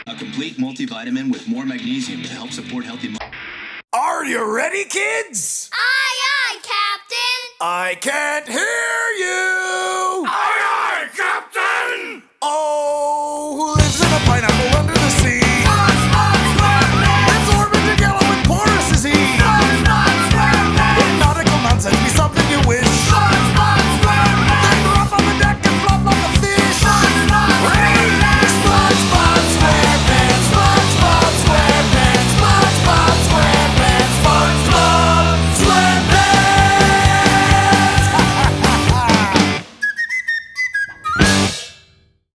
A complete multivitamin with more magnesium to help support healthy. Are you ready, kids? Aye, aye, Captain! I can't hear you!